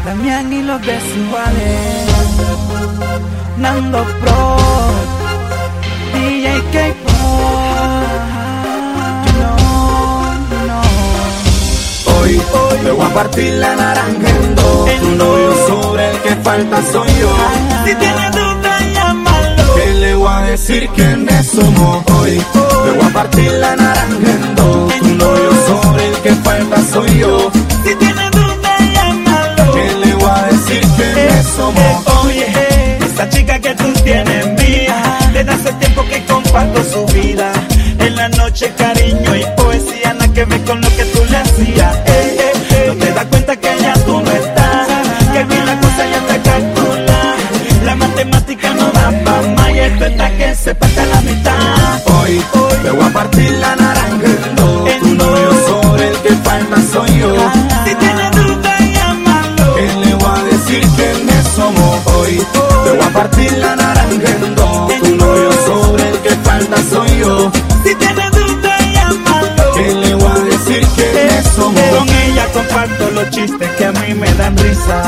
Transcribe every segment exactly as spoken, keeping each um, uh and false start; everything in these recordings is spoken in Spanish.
Damián y los desiguales, Nando Pro, D J K-Pop. No, no. Hoy, hoy me voy a partir la naranja en dos. Tu novio sobre el que falta soy yo. Si tienes duda, llámalo. ¿Qué le voy a decir quiénes somos hoy? Me voy a partir la naranja en dos. Tu novio sobre el que falta soy yo. Si tienes duda, llámalo. ¿Qué le voy a decir quiénes somos? Eh, oye, esa chica que tú tienes mía, desde hace tiempo que comparto su vida. En la noche cariño y poesía, nada que ver con lo que tú le hacías. Eh, eh, eh. No te das cuenta que ya tú no estás, que aquí la cosa ya te calcula. La matemática no da pa' más y esto está que se parte la mitad. Hoy, hoy me voy a partir la naranja en dos. Tu novio sobre el que falta soy yo. Si tienes duda, llámalo. ¿Qué le voy a decir quiénes somos hoy? Me voy a partir la naranja en dos. Tu novio sobre el que falta soy yo. Si tienes duda, llámalo. ¿Qué le voy a decir quiénes somos? Con ella comparto los chistes que a mí me dan risa.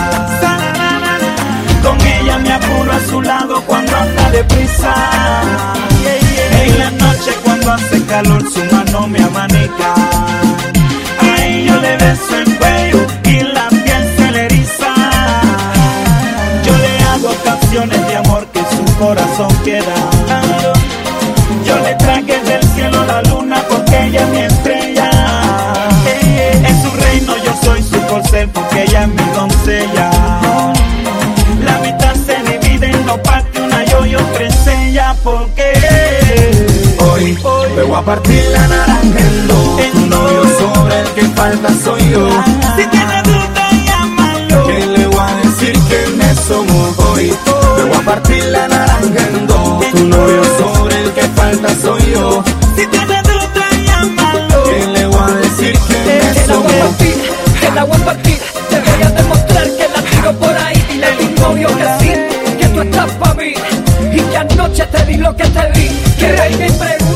Con ella me apuro a su lado cuando anda deprisa. En la noche cuando hace calor su mano me abanica. Ahí yo le beso el cuello y la piel se le eriza. Yo le hago canciones de amor que su corazón quiera. Yo le traje del cielo la luna porque ella es mi estrella. En su reino yo soy su corcel porque ella es mi doncella. La mitad se divide en dos partes, una yo y otra es ella. Porque Hoy, hoy me voy a partir la naranja en dos. Tu novio sobre el que falta soy yo. si tienes duda, llámalo. ¿Qué le voy a decir quiénes somos hoy? Me voy a partir la naranja en dos. Tu novio sobre el que falta soy yo. Si tienes duda, llámalo. ¿Qué le voy a decir quiénes Te la voy a somos? partir, te la voy a partir. Te voy a demostrar que la tiro por ahí. Dile a tu novio que sí, que tú estás pa' mí. Y que anoche te di lo que te di. Que ahí me pregunto